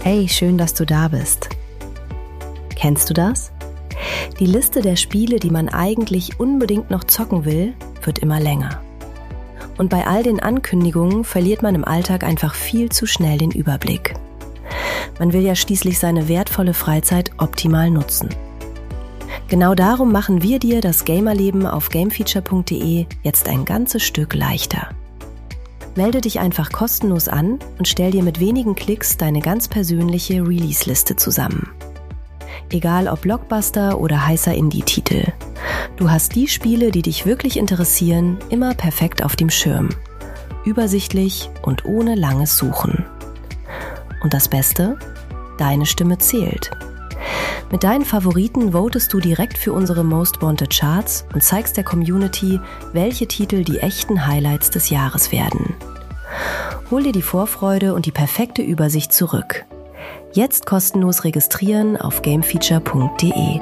Hey, schön, dass du da bist. Kennst du das? Die Liste der Spiele, die man eigentlich unbedingt noch zocken will, wird immer länger. Und bei all den Ankündigungen verliert man im Alltag einfach viel zu schnell den Überblick. Man will ja schließlich seine wertvolle Freizeit optimal nutzen. Genau darum machen wir dir das Gamerleben auf gamefeature.de jetzt ein ganzes Stück leichter. Melde dich einfach kostenlos an und stell dir mit wenigen Klicks deine ganz persönliche Release-Liste zusammen. Egal ob Blockbuster oder heißer Indie-Titel. Du hast die Spiele, die dich wirklich interessieren, immer perfekt auf dem Schirm. Übersichtlich und ohne langes Suchen. Und das Beste? Deine Stimme zählt. Mit deinen Favoriten votest du direkt für unsere Most Wanted Charts und zeigst der Community, welche Titel die echten Highlights des Jahres werden. Hol dir die Vorfreude und die perfekte Übersicht zurück. Jetzt kostenlos registrieren auf gamefeature.de.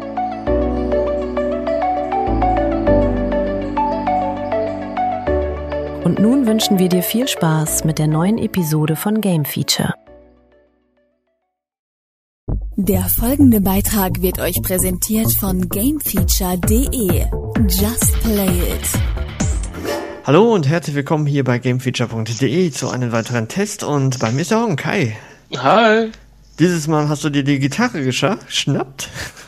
Und nun wünschen wir dir viel Spaß mit der neuen Episode von Game Feature. Der folgende Beitrag wird euch präsentiert von gamefeature.de. Just play it. Hallo und herzlich willkommen hier bei gamefeature.de zu einem weiteren Test und bei mir ist auch Kai. Hi. Dieses Mal hast du dir die Gitarre geschnappt.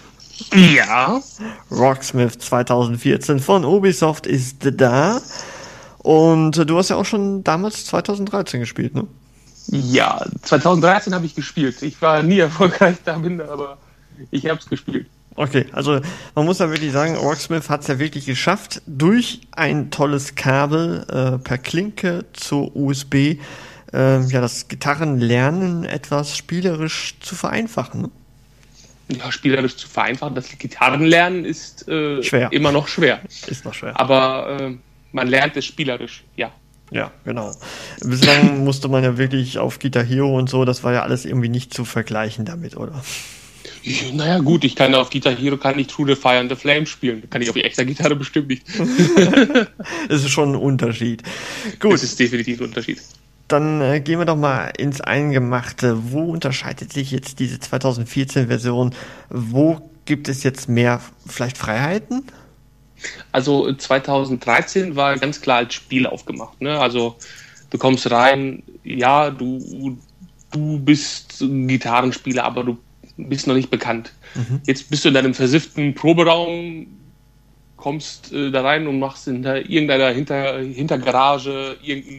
Ja. Rocksmith 2014 von Ubisoft ist da. Und du hast ja auch schon damals 2013 gespielt, ne? Ja, 2013 habe ich gespielt. Ich war nie erfolgreich damit, aber ich habe es gespielt. Okay, also man muss ja wirklich sagen, Rocksmith hat es ja wirklich geschafft, durch ein tolles Kabel per Klinke zur USB das Gitarrenlernen etwas spielerisch zu vereinfachen. Ne? Ja, spielerisch zu vereinfachen. Das Gitarrenlernen ist schwer. Immer noch schwer. Ist noch schwer. Aber man lernt es spielerisch, ja. Ja, genau. Bislang musste man ja wirklich auf Guitar Hero und so, das war ja alles irgendwie nicht zu vergleichen damit, oder? Naja gut, ich kann auf Guitar Hero True the Fire and the Flame spielen. Kann ich auf echter Gitarre bestimmt nicht. Das ist schon ein Unterschied. Gut. Das ist definitiv ein Unterschied. Dann gehen wir doch mal ins Eingemachte. Wo unterscheidet sich jetzt diese 2014-Version? Wo gibt es jetzt mehr vielleicht Freiheiten? Also 2013 war ganz klar als Spiel aufgemacht. Ne? Also du kommst rein, ja, du bist ein Gitarrenspieler, aber du bist noch nicht bekannt. Mhm. Jetzt bist du in deinem versifften Proberaum, kommst da rein und machst hinter irgendeiner Hintergarage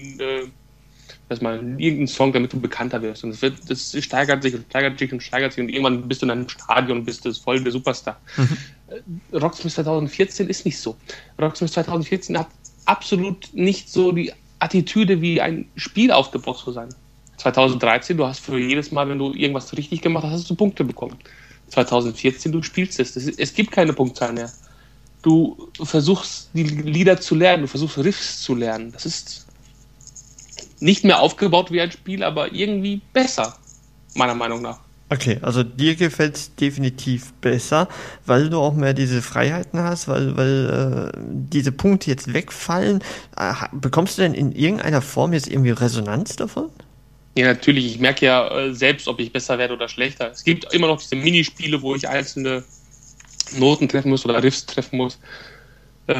irgendeinen Song, damit du bekannter wirst. Und das steigert sich und irgendwann bist du in einem Stadion und bist das voll der Superstar. Mhm. Rocksmith 2014 ist nicht so. Rocksmith 2014 hat absolut nicht so die Attitüde, wie ein Spiel aufgebaut zu sein. 2013, du hast für jedes Mal, wenn du irgendwas richtig gemacht hast, hast du Punkte bekommen. 2014, du spielst es. Es gibt keine Punktzahl mehr. Du versuchst, die Lieder zu lernen, du versuchst Riffs zu lernen. Das ist nicht mehr aufgebaut wie ein Spiel, aber irgendwie besser, meiner Meinung nach. Okay, also dir gefällt es definitiv besser, weil du auch mehr diese Freiheiten hast, weil diese Punkte jetzt wegfallen. Bekommst du denn in irgendeiner Form jetzt irgendwie Resonanz davon? Ja, natürlich. Ich merke ja selbst, ob ich besser werde oder schlechter. Es gibt immer noch diese Minispiele, wo ich einzelne Noten treffen muss oder Riffs treffen muss. Da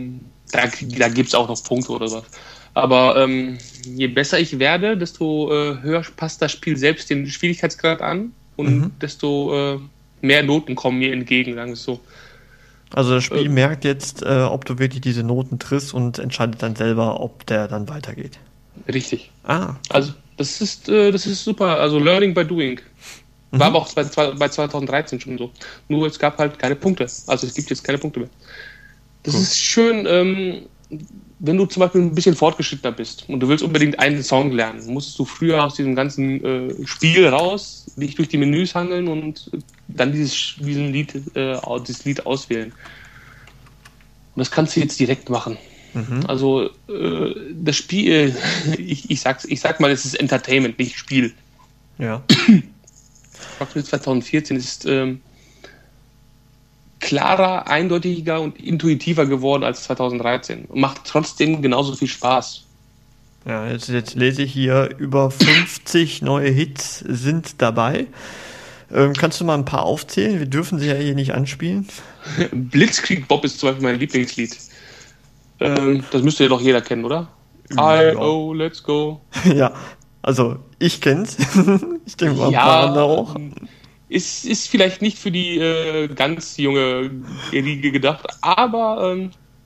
gibt es auch noch Punkte oder was. Aber je besser ich werde, desto höher passt das Spiel selbst den Schwierigkeitsgrad an und desto mehr Noten kommen mir entgegen, sagen wir es so. Also das Spiel merkt jetzt, ob du wirklich diese Noten triffst und entscheidet dann selber, ob der dann weitergeht. Richtig. Ah. Also das ist super. Also Learning by Doing. War aber auch bei 2013 schon so. Nur es gab halt keine Punkte. Also es gibt jetzt keine Punkte mehr. Das ist schön, wenn du zum Beispiel ein bisschen fortgeschrittener bist und du willst unbedingt einen Song lernen, musst du früher aus diesem ganzen Spiel raus, dich durch die Menüs hangeln und dann dieses Lied auswählen. Und das kannst du jetzt direkt machen. Mhm. Also das Spiel, ich sag mal, es ist Entertainment, nicht Spiel. Ja. Rocksmith 2014 ist klarer, eindeutiger und intuitiver geworden als 2013 und macht trotzdem genauso viel Spaß. Ja, jetzt lese ich hier, über 50 neue Hits sind dabei. Kannst du mal ein paar aufzählen? Wir dürfen sie ja hier nicht anspielen. Blitzkrieg Bob ist zum Beispiel mein Lieblingslied. Das müsste ja doch jeder kennen, oder? I.O. Let's go. Ja, also ich kenn's. Ich denke mal ein paar andere auch. Ist vielleicht nicht für die ganz junge Riege gedacht, aber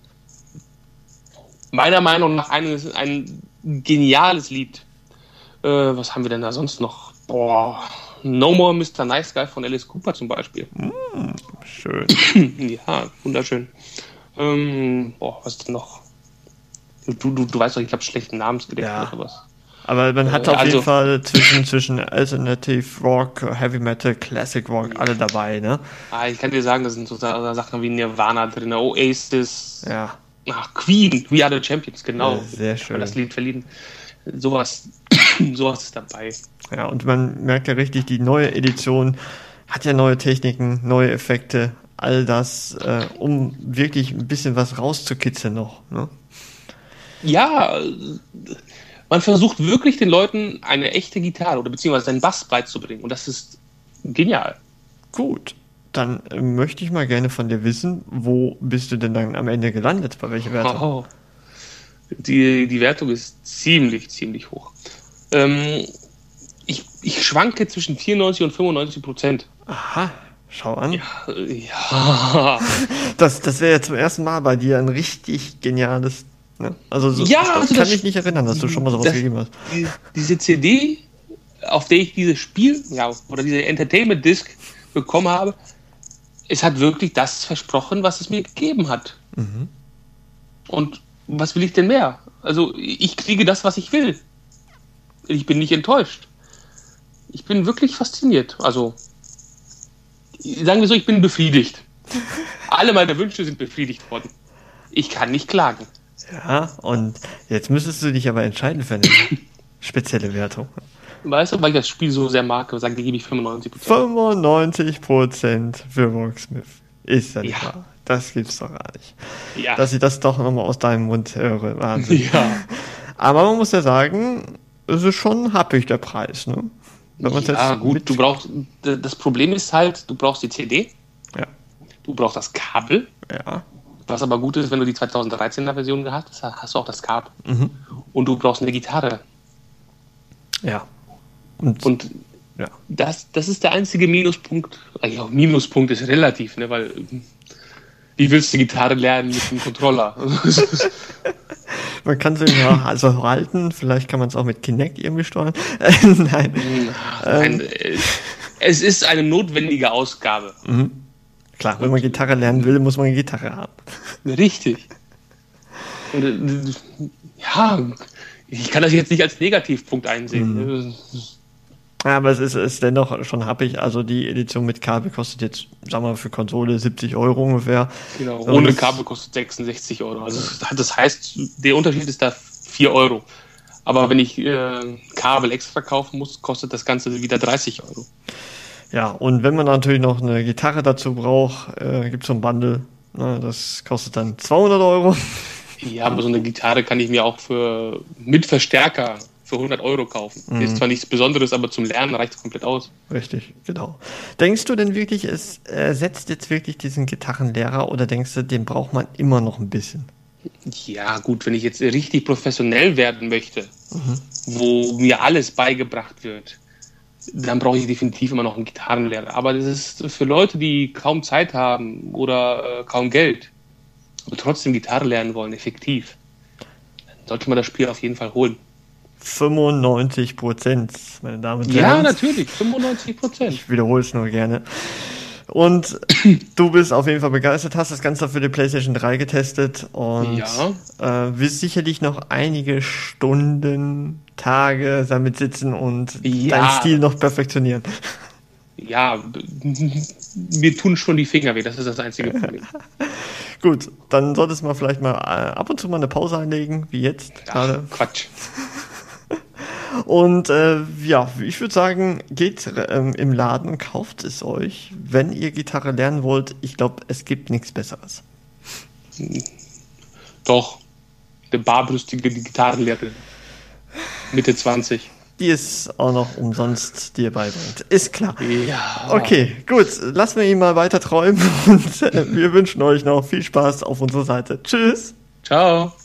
meiner Meinung nach ein geniales Lied. Was haben wir denn da sonst noch? No More Mr. Nice Guy von Alice Cooper zum Beispiel. Schön. Ja, wunderschön. Was denn noch? Du weißt doch, ich habe schlechten Namensgedächtnis oder was. Aber man hat auf jeden Fall zwischen Alternative Rock, Heavy Metal, Classic Rock alle dabei, ne? Ich kann dir sagen, da sind so Sachen wie Nirvana drin, Oasis, Queen, We Are the Champions, genau. Ja, sehr schön. Das Lied verliehen. Sowas ist dabei. Ja, und man merkt ja richtig, die neue Edition hat ja neue Techniken, neue Effekte, all das, um wirklich ein bisschen was rauszukitzeln noch, ne? Ja, man versucht wirklich den Leuten eine echte Gitarre oder beziehungsweise einen Bass beizubringen und das ist genial. Gut, dann möchte ich mal gerne von dir wissen, wo bist du denn dann am Ende gelandet, bei welcher Wertung? Die Wertung ist ziemlich hoch. Ich schwanke zwischen 94 und 95%. Aha, schau an. Ja. Das wäre ja zum ersten Mal bei dir ein richtig geniales. Ne? Also das kann ich nicht erinnern, dass du schon mal sowas gegeben hast. Diese CD, auf der ich dieses Spiel, oder diese Entertainment Disc bekommen habe, es hat wirklich das versprochen, was es mir gegeben hat. Mhm. Und was will ich denn mehr? Also ich kriege das, was ich will. Ich bin nicht enttäuscht. Ich bin wirklich fasziniert. Also sagen wir so, ich bin befriedigt. Alle meine Wünsche sind befriedigt worden. Ich kann nicht klagen. Ja, und jetzt müsstest du dich aber entscheiden für eine spezielle Wertung. Weißt du, weil ich das Spiel so sehr mag, sage ich, gebe ich 95%. 95% für Rocksmith. Ist ja nicht wahr. Das gibt's doch gar nicht. Ja. Dass ich das doch nochmal aus deinem Mund höre. Wahnsinn. Ja. Aber man muss ja sagen, es ist schon happig, der Preis, ne? Wenn man gut, das Problem ist halt, du brauchst die CD. Ja. Du brauchst das Kabel. Ja. Was aber gut ist, wenn du die 2013er Version gehabt hast, hast du auch das Kabel. Mhm. Und du brauchst eine Gitarre. Ja. Und das ist der einzige Minuspunkt. Eigentlich auch Minuspunkt ist relativ, ne? Weil wie willst du Gitarre lernen mit einem Controller? Man kann sie also halten, vielleicht kann man es auch mit Kinect irgendwie steuern. Nein. Es ist eine notwendige Ausgabe. Mhm. Klar, wenn man Gitarre lernen will, muss man eine Gitarre haben. Richtig. Und, ich kann das jetzt nicht als Negativpunkt einsehen. Mhm. Ja, aber es ist dennoch schon happig. Also die Edition mit Kabel kostet jetzt, sagen wir mal, für Konsole 70 Euro ungefähr. Genau, ohne Kabel kostet 66 Euro. Also das heißt, der Unterschied ist da 4 Euro. Aber wenn ich Kabel extra kaufen muss, kostet das Ganze wieder 30 Euro. Ja, und wenn man natürlich noch eine Gitarre dazu braucht, gibt es so ein Bundle. Das kostet dann 200 Euro. Ja, aber so eine Gitarre kann ich mir auch mit Verstärker für 100 Euro kaufen. Mhm. Ist zwar nichts Besonderes, aber zum Lernen reicht es komplett aus. Richtig, genau. Denkst du denn wirklich, es ersetzt jetzt wirklich diesen Gitarrenlehrer oder denkst du, den braucht man immer noch ein bisschen? Ja, gut, wenn ich jetzt richtig professionell werden möchte, wo mir alles beigebracht wird, dann brauche ich definitiv immer noch einen Gitarrenlehrer. Aber das ist für Leute, die kaum Zeit haben oder kaum Geld, aber trotzdem Gitarre lernen wollen, effektiv, dann sollte man das Spiel auf jeden Fall holen. 95%, meine Damen und Herren. Ja, natürlich, 95%. Ich wiederhole es nur gerne. Und du bist auf jeden Fall begeistert, hast das Ganze für die PlayStation 3 getestet und wirst sicherlich noch einige Stunden, Tage damit sitzen und deinen Stil noch perfektionieren. Ja, mir tun schon die Finger weh, das ist das einzige Problem. Gut, dann solltest du vielleicht mal ab und zu mal eine Pause einlegen, wie jetzt gerade. Quatsch. Und ich würde sagen, geht im Laden und kauft es euch, wenn ihr Gitarre lernen wollt. Ich glaube, es gibt nichts Besseres. Doch, eine barbrüstige Gitarrenlehrerin. Mitte 20. Die es auch noch umsonst dir beibringt. Ist klar. Ja. Okay, gut. Lassen wir ihn mal weiter träumen und wir wünschen euch noch viel Spaß auf unserer Seite. Tschüss. Ciao.